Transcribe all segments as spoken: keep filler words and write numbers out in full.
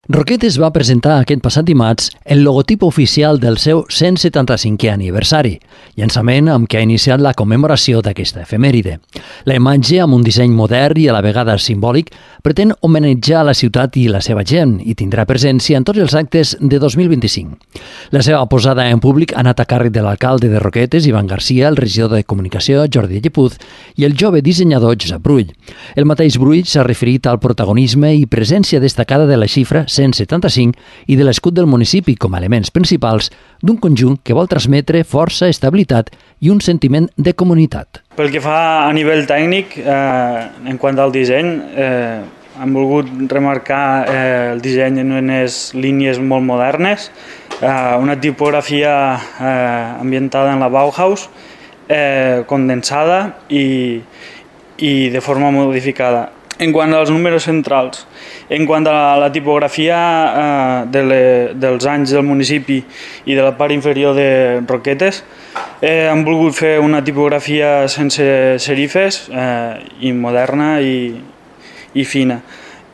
Roquetes va presentar aquest passat dimarts el logotip oficial del seu cent setanta-cinquè aniversari, llançament amb què ha iniciat la commemoració d'aquesta efemèride. La imatge, amb un disseny modern i a la vegada simbòlic, pretén homenatjar la ciutat i la seva gent i tindrà presència en tots els actes de dos mil vint-i-cinc. La seva posada en públic ha anat a càrrec de l'alcalde de Roquetes, Ivan Garcia, el regidor de Comunicació, Jordi Llepuz, i el jove dissenyador Josep Brull. El mateix Brull s'ha referit al protagonisme i presència destacada de la xifra cent setanta-cinc i de l'escut del municipi com a elements principals d'un conjunt que vol transmetre força, estabilitat i un sentiment de comunitat. Pel que fa a nivell tècnic, eh, en quant al disseny, eh, hem volgut remarcar eh, el disseny en unes línies molt modernes, eh, una tipografia eh, ambientada en la Bauhaus, eh, condensada i, i de forma modificada. En quant als números centrals, en quant a la tipografia eh, de le, dels anys del municipi i de la part inferior de Roquetes, eh, hem volgut fer una tipografia sense serifes eh, i moderna i, i fina.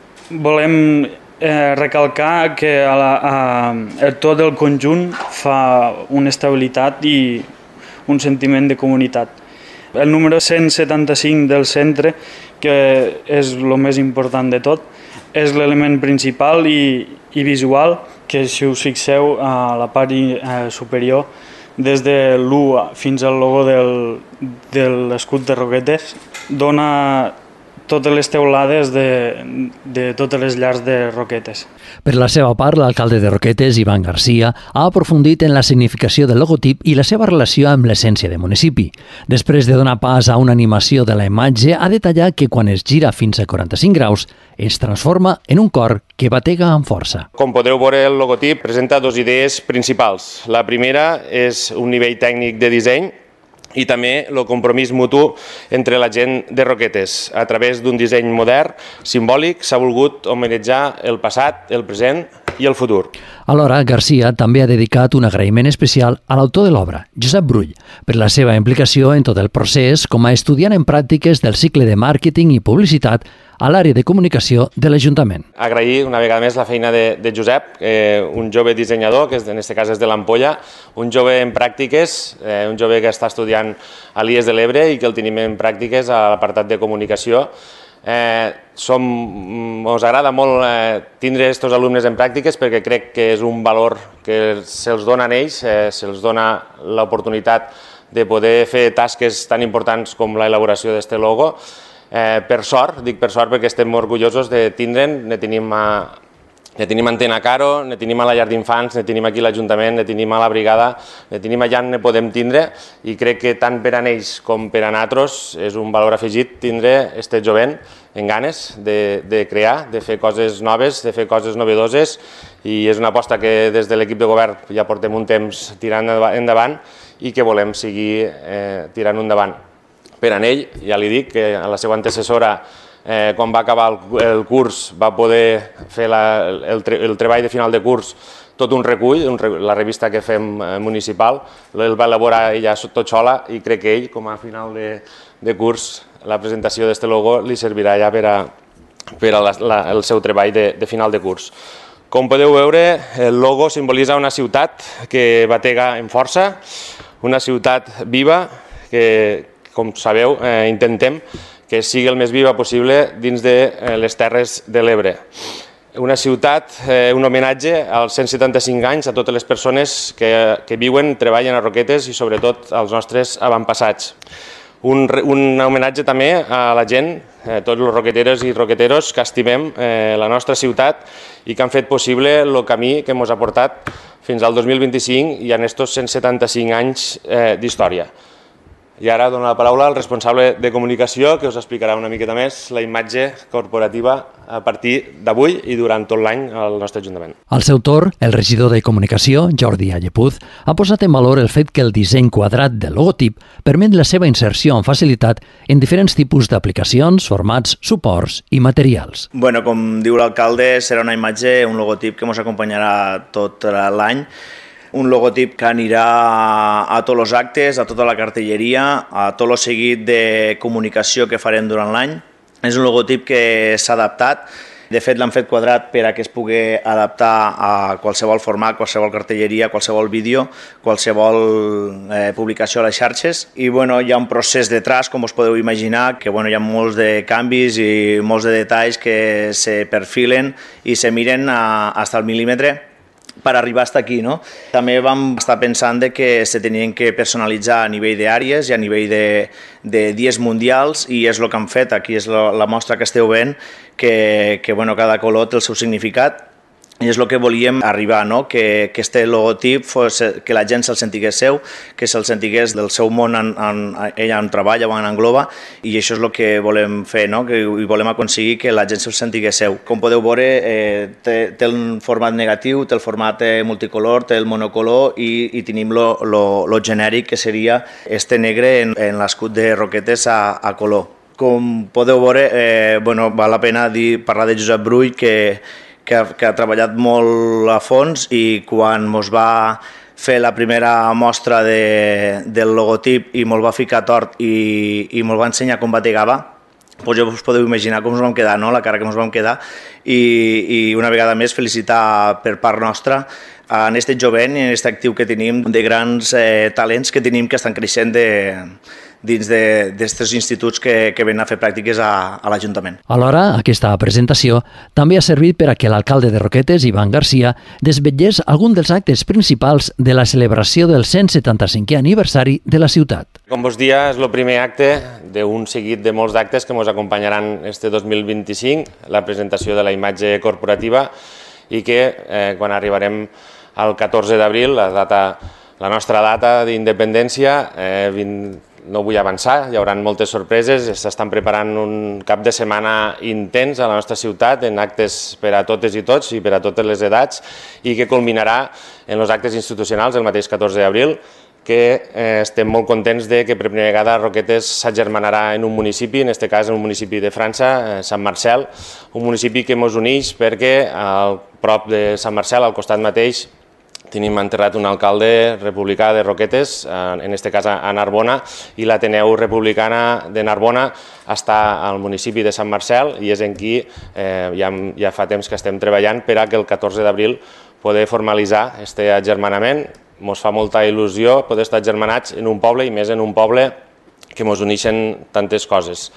Volem eh, recalcar que a la, a, a tot el conjunt fa una estabilitat i un sentiment de comunitat. El número cent setanta-cinc del centre, que és el més important de tot, és l'element principal i, i visual, que si us fixeu a la part eh, superior, des de l'u fins al logo del, de l'escut de Roquetes, dona totes les teulades de, de totes les llars de Roquetes. Per la seva part, l'alcalde de Roquetes, Ivan Garcia, ha aprofundit en la significació del logotip i la seva relació amb l'essència del municipi. Després de donar pas a una animació de la imatge, ha detallat que quan es gira fins a quaranta-cinc graus, es transforma en un cor que batega amb força. Com podreu veure, el logotip presenta dues idees principals. La primera és un nivell tècnic de disseny, i també el compromís mutu entre la gent de Roquetes. A través d'un disseny modern, simbòlic, s'ha volgut homenatjar el passat, el present i el futur. Alhora, Garcia també ha dedicat un agraïment especial a l'autor de l'obra, Josep Brull, per la seva implicació en tot el procés com a estudiant en pràctiques del cicle de màrqueting i publicitat a l'àrea de comunicació de l'Ajuntament. Agrair una vegada més la feina de, de Josep, eh, un jove dissenyador, que en aquest cas és de l'Ampolla, un jove en pràctiques, eh, un jove que està estudiant a l'I E S de l'Ebre i que el tenim en pràctiques a l'apartat de comunicació. Eh, som, ens agrada molt eh, tindre aquests alumnes en pràctiques perquè crec que és un valor que se'ls dona a ells, eh, se'ls dona l'oportunitat de poder fer tasques tan importants com l'elaboració d'aquest logo. Eh, per sort, dic per sort perquè estem orgullosos de tindre'n, ne tenim a, ne tenim a Antena Caro, ne tenim a la llar d'infants, ne tenim aquí a l'Ajuntament, ne tenim a la brigada, ne tenim allà on ne podem tindre i crec que tant per a ells com per a nosaltres és un valor afegit tindre este jovent en ganes de, de crear, de fer coses noves, de fer coses novedoses i és una aposta que des de l'equip de govern ja portem un temps tirant endavant i que volem seguir eh, tirant endavant. Per a ell, ja li dic que a la seva antecessora, eh, quan va acabar el, el curs, va poder fer la, el, el treball de final de curs, tot un recull, un, la revista que fem eh, municipal, el va elaborar ella tot sola i crec que ell, com a final de, de curs, la presentació d'aquest logo li servirà ja per a, per a la, la, el seu treball de, de final de curs. Com podeu veure, el logo simbolitza una ciutat que batega en força, una ciutat viva que, com sabeu, eh, intentem que sigui el més viva possible dins de eh, les Terres de l'Ebre. Una ciutat, eh, un homenatge als cent setanta-cinc anys a totes les persones que, que viuen, treballen a Roquetes i sobretot als nostres avantpassats. Un, un homenatge també a la gent, eh, tots els roqueteros i roqueteros que estimem eh, la nostra ciutat i que han fet possible el camí que ens ha portat fins al dos mil vint-i-cinc i en aquests cent setanta-cinc anys eh, d'història. I ara dono la paraula al responsable de comunicació que us explicarà una miqueta més la imatge corporativa a partir d'avui i durant tot l'any al nostre Ajuntament. Al seu torn, el regidor de Comunicació, Jordi Llepuz, ha posat en valor el fet que el disseny quadrat del logotip permet la seva inserció amb facilitat en diferents tipus d'aplicacions, formats, suports i materials. Bueno, com diu l'alcalde, serà una imatge, un logotip que ens acompanyarà tot l'any. Un logotip que anirà a tots els actes, a tota la cartelleria, a tot el seguit de comunicació que farem durant l'any. És un logotip que s'ha adaptat De fet, l'han fet quadrat per a que es pugui adaptar a qualsevol format, qualsevol cartelleria, qualsevol vídeo, qualsevol eh, publicació a les xarxes. I bueno, hi ha un procés detrás, com us podeu imaginar, que bueno, hi ha molts de canvis i molts de detalls que se perfilen i se miren a, hasta el mil·límetre per arribar fins aquí, no? També vam estar pensant de que se tenien que personalitzar a nivell d'àrees i a nivell de, de dies mundials, i és el que han fet. Aquí és la, la mostra que esteu veient, que, que bueno, cada color té el seu significat, i és el que volíem arribar, no? Que, que este logotip fos, que la gent se'l sentigués seu, que se'l sentigués del seu món en, en, ella en treballa o en engloba, i això és el que volem fer, no? Que i volem aconseguir que la gent se'l sentigués seu. Com podeu veure, eh, té, té el format negatiu, té el format multicolor, té el monocolor, i, i tenim lo, lo, lo genèric, que seria este negre en, en l'escut de Roquetes a, a color. Com podeu veure, eh, bueno, val la pena dir, parlar de Josep Brull, que Que ha, que ha treballat molt a fons, i quan ens va fer la primera mostra de, del logotip i me'l va ficar tort i, i me'l va ensenyar com bategava, doncs ja us podeu imaginar com ens vam quedar, no? La cara que ens vam quedar, i, i una vegada més felicitar per part nostra en aquest jovent i en aquest actiu que tenim de grans eh, talents que tenim, que estan creixent de, dins d'aquests instituts que, que venen a fer pràctiques a, a l'Ajuntament. Alhora, aquesta presentació també ha servit per a que l'alcalde de Roquetes, Ivan Garcia, desvetllés algun dels actes principals de la celebració del cent setanta-cinquè aniversari de la ciutat. Com vos dia, és el primer acte d'un seguit de molts d'actes que ens acompanyaran este dos mil vint-i-cinc, la presentació de la imatge corporativa, i que eh, quan arribarem al catorze d'abril, la, data, la nostra data d'independència, eh, vint, no vull avançar, hi haurà moltes sorpreses, s'estan preparant un cap de setmana intens a la nostra ciutat, en actes per a totes i tots i per a totes les edats, i que culminarà en els actes institucionals el mateix catorze d'abril, que eh, estem molt contents de que per primera vegada Roquetes s'agermanarà en un municipi, en aquest cas en un municipi de França, eh, Sant Marcel, un municipi que ens uneix perquè al prop de Sant Marcel, al costat mateix, tenim enterrat un alcalde republicà de Roquetes, en aquest cas a Narbona, i l'Ateneu Republicana de Narbona està al municipi de Sant Marcel, i és en qui eh, ja, ja fa temps que estem treballant per a que el catorze d'abril poder formalitzar aquest agermanament. Ens fa molta il·lusió poder estar agermanats en un poble, i més en un poble que ens uneixen tantes coses.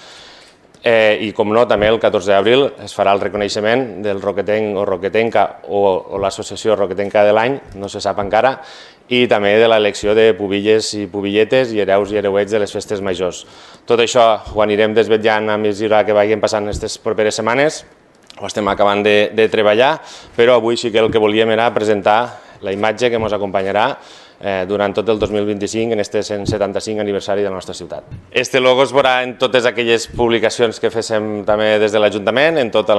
Eh, I, com no, també el catorze d'abril es farà el reconeixement del roquetenc o roquetenca o, o l'associació roquetenca de l'any, no se sap encara, i també de l'elecció de pubilles i pubilletes i hereus i hereuets de les festes majors. Tot això ho anirem desvetllant a mesura que vagin passant aquestes properes setmanes, ho estem acabant de, de treballar, però avui sí que el que volíem era presentar la imatge que ens acompanyarà Eh, durant tot el dos mil vint-i-cinc en este cent setanta-cinc aniversari de la nostra ciutat. Este logo es veurà en totes aquelles publicacions que féssim també des de l'Ajuntament, en tots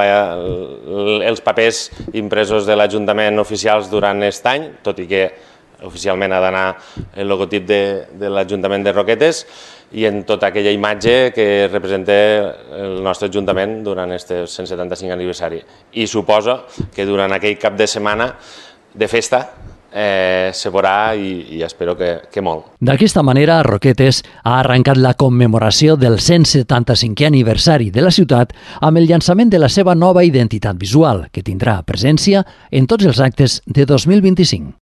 els papers impresos de l'Ajuntament oficials durant aquest any, tot i que oficialment ha d'anar el logotip de, de l'Ajuntament de Roquetes, i en tota aquella imatge que representa el nostre Ajuntament durant aquest cent setanta-cinc aniversari. I suposo que durant aquell cap de setmana de festa Eh, se veurà, i, i espero que, que molt. D'aquesta manera, Roquetes ha arrencat la commemoració del cent setanta-cinquè aniversari de la ciutat amb el llançament de la seva nova identitat visual, que tindrà presència en tots els actes de dos mil vint-i-cinc.